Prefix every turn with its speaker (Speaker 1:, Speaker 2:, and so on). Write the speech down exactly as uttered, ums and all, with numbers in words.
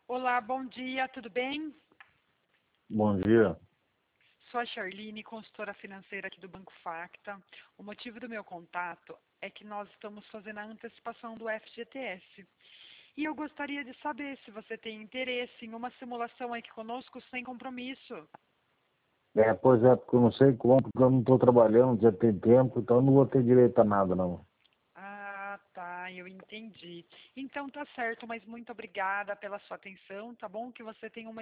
Speaker 1: Olá, bom dia, tudo bem?
Speaker 2: Bom dia.
Speaker 1: Sou a Charline, consultora financeira aqui do Banco Facta. O motivo do meu contato é que nós estamos fazendo a antecipação do F G T S. E eu gostaria de saber se você tem interesse em uma simulação aqui conosco sem compromisso.
Speaker 2: É, pois é, porque eu não sei como, porque eu não estou trabalhando, já tem tempo, então eu não vou ter direito a nada, não.
Speaker 1: Ah, tá, eu entendi. Então tá certo, mas muito obrigada pela sua atenção, tá bom? Que você tenha uma